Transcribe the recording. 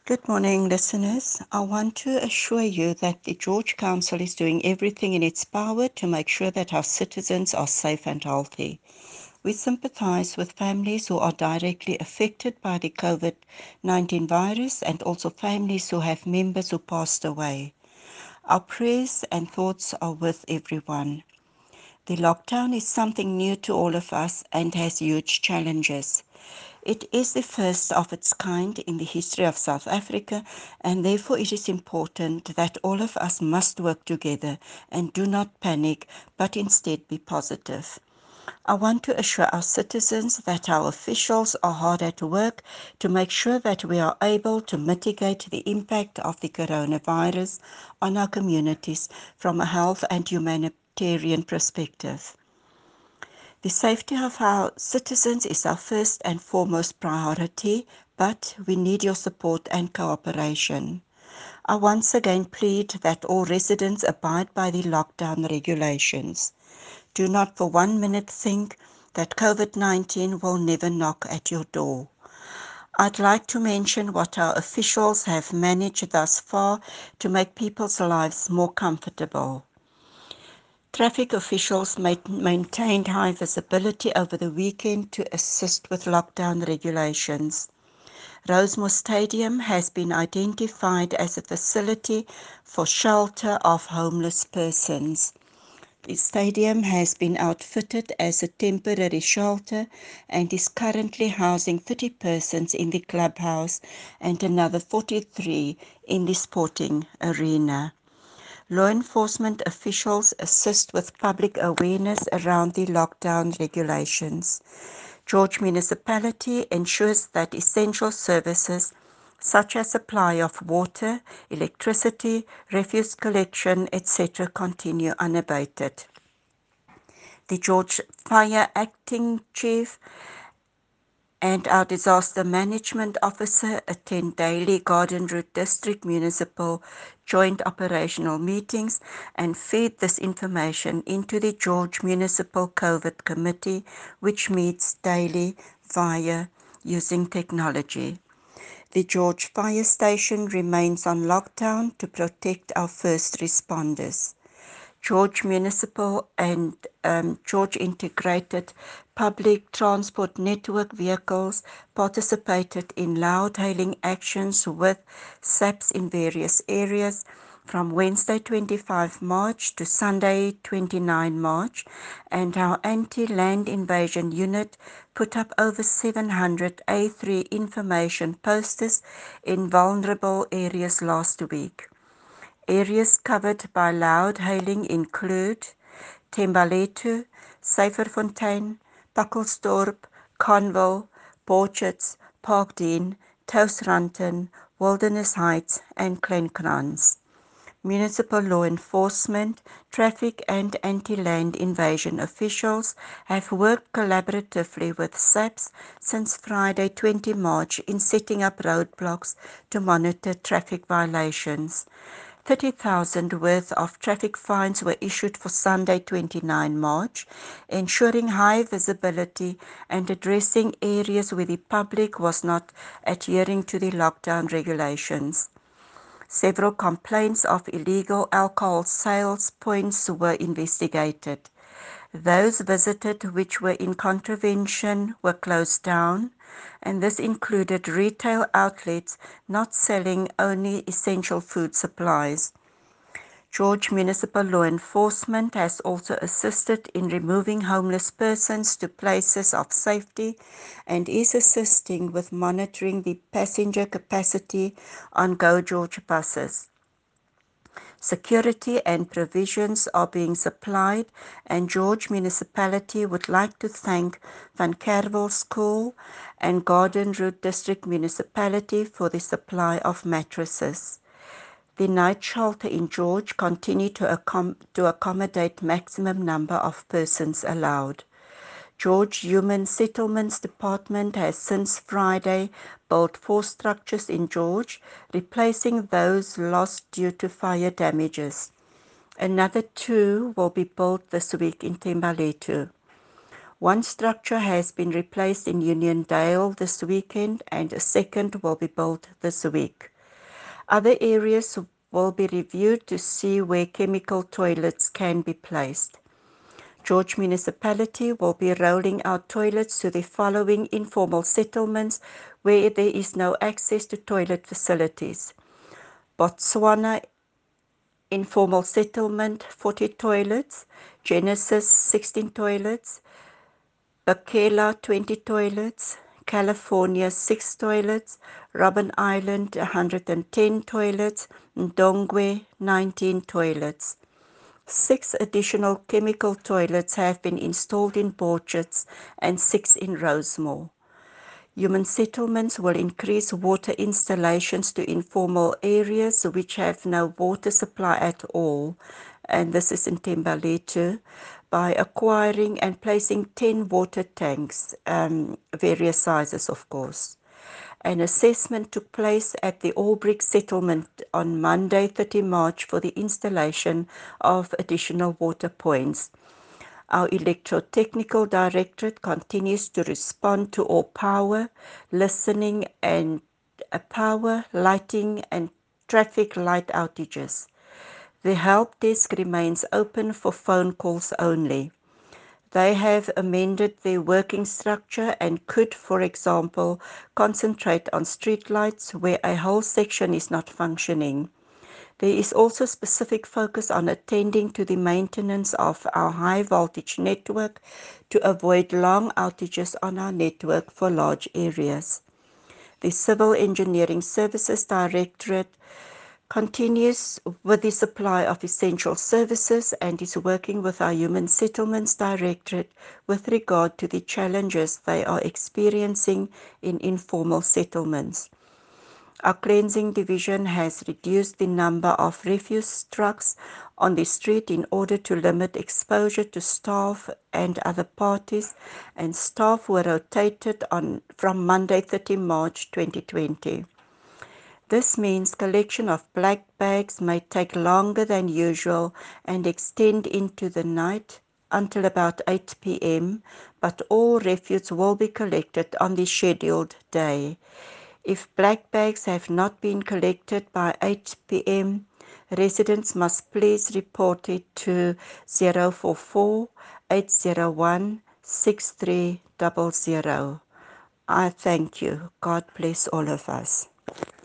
Good morning, listeners. I want to assure you that the George Council is doing everything in its power to make sure that our citizens are safe and healthy. We sympathize with families who are directly affected by the COVID-19 virus and also families who have members who passed away. Our prayers and thoughts are with everyone. The lockdown is something new to all of us and has huge challenges. It is the first of its kind in the history of South Africa, and therefore it is important that all of us must work together and do not panic, but instead be positive. I want to assure our citizens that our officials are hard at work to make sure that we are able to mitigate the impact of the coronavirus on our communities from a health and humanitarian perspective. The safety of our citizens is our first and foremost priority, but we need your support and cooperation. I once again plead that all residents abide by the lockdown regulations. Do not for 1 minute think that COVID-19 will never knock at your door. I'd like to mention what our officials have managed thus far to make people's lives more comfortable. Traffic officials maintained high visibility over the weekend to assist with lockdown regulations. Rosemore Stadium has been identified as a facility for shelter of homeless persons. The stadium has been outfitted as a temporary shelter and is currently housing 30 persons in the clubhouse and another 43 in the sporting arena. Law enforcement officials assist with public awareness around the lockdown regulations. George Municipality ensures that essential services such as supply of water, electricity, refuse collection, etc. continue unabated. The George Fire Acting Chief and our Disaster Management Officer attend daily Garden Route District Municipal joint operational meetings and feed this information into the George Municipal COVID Committee, which meets daily via using technology. The George Fire Station remains on lockdown to protect our first responders. George Municipal and George Integrated Public Transport Network vehicles participated in loud-hailing actions with SAPs in various areas from Wednesday 25 March to Sunday 29 March, and our anti-land invasion unit put up over 700 A3 information posters in vulnerable areas last week. Areas covered by loud hailing include Thembalethu, Syferfontein, Buckelsdorp, Conville, Borchards, Parkdean, Tousranton, Wilderness Heights, and Glenkrans. Municipal law enforcement, traffic and anti-land invasion officials have worked collaboratively with SAPS since Friday 20 March in setting up roadblocks to monitor traffic violations. 30,000 worth of traffic fines were issued for Sunday 29 March, ensuring high visibility and addressing areas where the public was not adhering to the lockdown regulations. Several complaints of illegal alcohol sales points were investigated. Those visited which were in contravention were closed down, and this included retail outlets not selling only essential food supplies. George Municipal Law Enforcement has also assisted in removing homeless persons to places of safety and is assisting with monitoring the passenger capacity on Go George buses. Security and provisions are being supplied, and George Municipality would like to thank Van Kerwel School and Garden Route District Municipality for the supply of mattresses. The night shelter in George continued to accommodate maximum number of persons allowed. George Human Settlements Department has since Friday built 4 structures in George, replacing those lost due to fire damages. Another 2 will be built this week in Thembalethu. 1 structure has been replaced in Uniondale this weekend, and a second will be built this week. Other areas will be reviewed to see where chemical toilets can be placed. George Municipality will be rolling out toilets to the following informal settlements where there is no access to toilet facilities. Botswana Informal Settlement, 40 toilets. Genesis, 16 toilets. Bakela, 20 toilets. California, 6 toilets. Robben Island, 110 toilets. Ndongwe, 19 toilets. 6 additional chemical toilets have been installed in Borchards and 6 in Rosemore. Human settlements will increase water installations to informal areas which have no water supply at all, and this is in Thembalethu, by acquiring and placing 10 water tanks, various sizes of course. An assessment took place at the Albrecht settlement on Monday, 30 March for the installation of additional water points. Our Electrotechnical Directorate continues to respond to all power, listening and power, lighting and traffic light outages. The help desk remains open for phone calls only. They have amended their working structure and could, for example, concentrate on streetlights where a whole section is not functioning. There is also specific focus on attending to the maintenance of our high voltage network to avoid long outages on our network for large areas. The Civil Engineering Services Directorate continues with the supply of essential services and is working with our Human Settlements Directorate with regard to the challenges they are experiencing in informal settlements. Our cleansing division has reduced the number of refuse trucks on the street in order to limit exposure to staff and other parties, and staff were rotated from Monday 30 March 2020. This means collection of black bags may take longer than usual and extend into the night until about 8 p.m., but all refuse will be collected on the scheduled day. If black bags have not been collected by 8 p.m., residents must please report it to 044 801 6300. I thank you. God bless all of us.